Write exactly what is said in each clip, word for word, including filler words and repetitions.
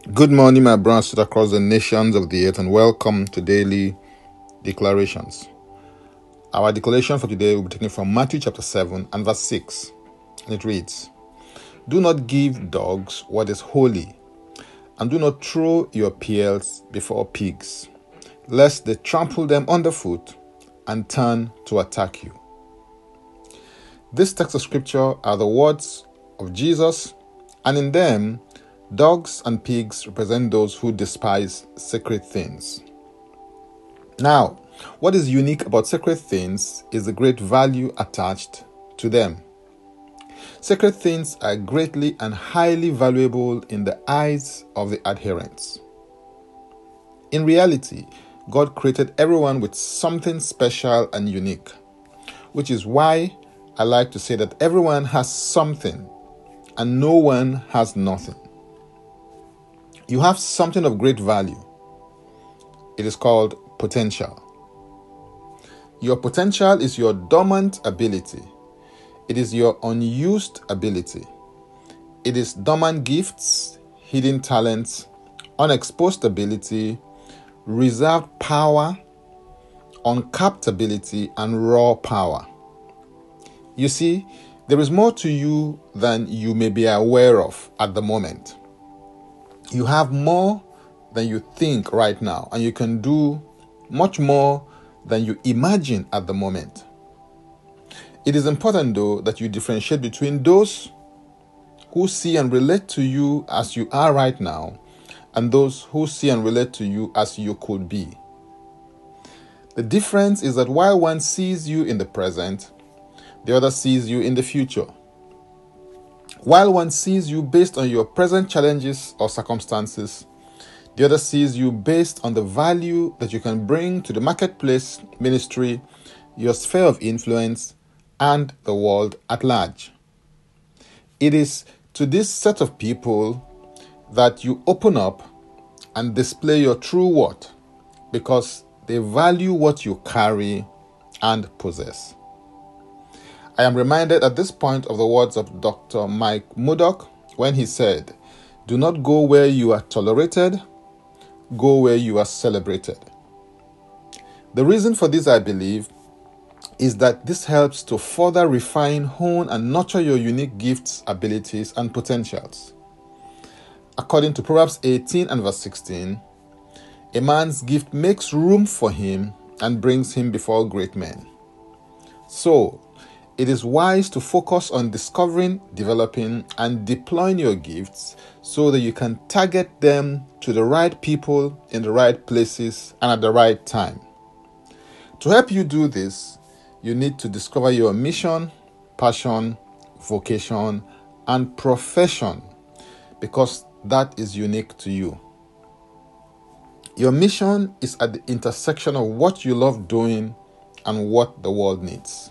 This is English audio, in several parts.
Good morning, my brothers across the nations of the earth, and welcome to Daily Declarations. Our declaration for today will be taken from Matthew chapter seven and verse six. And it reads, "Do not give dogs what is holy, and do not throw your pearls before pigs, lest they trample them underfoot and turn to attack you." This text of scripture are the words of Jesus, and in them, dogs and pigs represent those who despise sacred things. Now, what is unique about sacred things is the great value attached to them. Sacred things are greatly and highly valuable in the eyes of the adherents. In reality, God created everyone with something special and unique, which is why I like to say that everyone has something and no one has nothing. You have something of great value. It is called potential. Your potential is your dormant ability. It is your unused ability. It is dormant gifts, hidden talents, unexposed ability, reserved power, uncapped ability, and raw power. You see, there is more to you than you may be aware of at the moment. You have more than you think right now, and you can do much more than you imagine at the moment. It is important, though, that you differentiate between those who see and relate to you as you are right now and those who see and relate to you as you could be. The difference is that while one sees you in the present, the other sees you in the future. While one sees you based on your present challenges or circumstances, the other sees you based on the value that you can bring to the marketplace, ministry, your sphere of influence, and the world at large. It is to this set of people that you open up and display your true worth because they value what you carry and possess. I am reminded at this point of the words of Doctor Mike Murdock when he said, "Do not go where you are tolerated, go where you are celebrated." The reason for this, I believe, is that this helps to further refine, hone, and nurture your unique gifts, abilities, and potentials. According to Proverbs eighteen and verse sixteen, a man's gift makes room for him and brings him before great men. So, it is wise to focus on discovering, developing, and deploying your gifts so that you can target them to the right people in the right places and at the right time. To help you do this, you need to discover your mission, passion, vocation, and profession because that is unique to you. Your mission is at the intersection of what you love doing and what the world needs.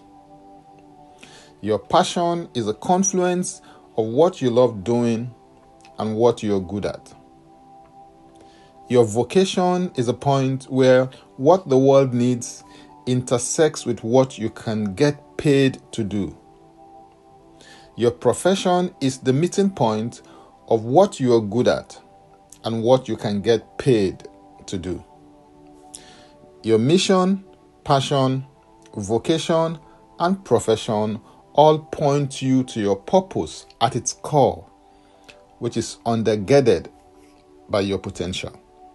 Your passion is a confluence of what you love doing and what you're good at. Your vocation is a point where what the world needs intersects with what you can get paid to do. Your profession is the meeting point of what you are good at and what you can get paid to do. Your mission, passion, vocation, and profession all point you to your purpose at its core, which is undergirded by your potential.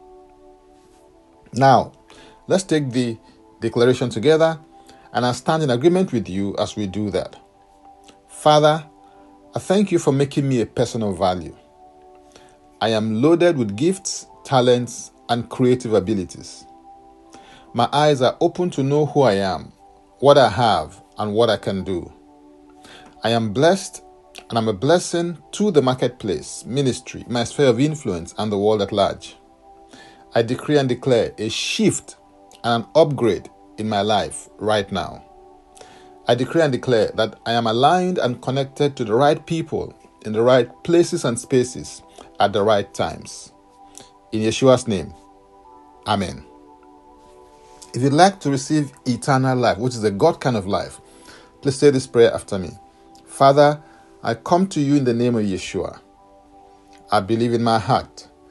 Now, let's take the declaration together, and I stand in agreement with you as we do that. Father, I thank you for making me a person of value. I am loaded with gifts, talents, and creative abilities. My eyes are open to know who I am, what I have, and what I can do. I am blessed and I'm a blessing to the marketplace, ministry, my sphere of influence, and the world at large. I decree and declare a shift and an upgrade in my life right now. I decree and declare that I am aligned and connected to the right people in the right places and spaces at the right times. In Yeshua's name, Amen. If you'd like to receive eternal life, which is a God kind of life, please say this prayer after me. Father, I come to you in the name of Yeshua. I believe in my heart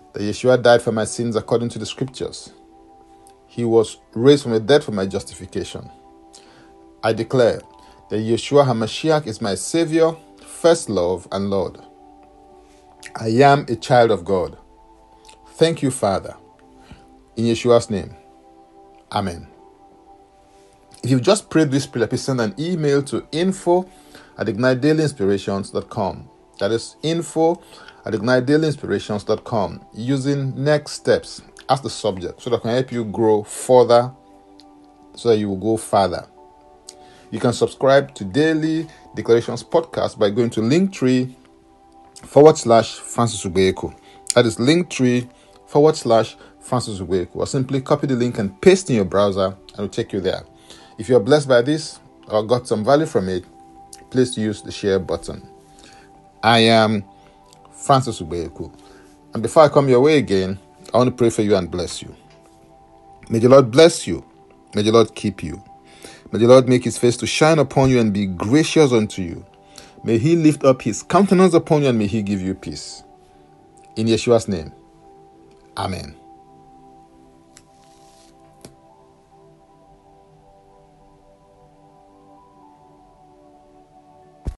that Yeshua died for my sins according to the scriptures. He was raised from the dead for my justification. I declare that Yeshua HaMashiach is my Savior, first love, and Lord. I am a child of God. Thank you, Father. In Yeshua's name, Amen. If you've just prayed this prayer, please send an email to info at ignite daily inspirations dot com. That is info at ignite daily inspirations dot com using next steps as the subject so that I can help you grow further, so that you will go further. You can subscribe to Daily Declarations Podcast by going to Linktree forward slash Francis Ubeku. That is Linktree forward slash Francis Ubeku. Or simply copy the link and paste in your browser and it will take you there. If you're blessed by this or got some value from it, please use the share button. I am Francis Ubeku. And before I come your way again, I want to pray for you and bless you. May the Lord bless you. May the Lord keep you. May the Lord make his face to shine upon you and be gracious unto you. May he lift up his countenance upon you and may he give you peace. In Yeshua's name, Amen.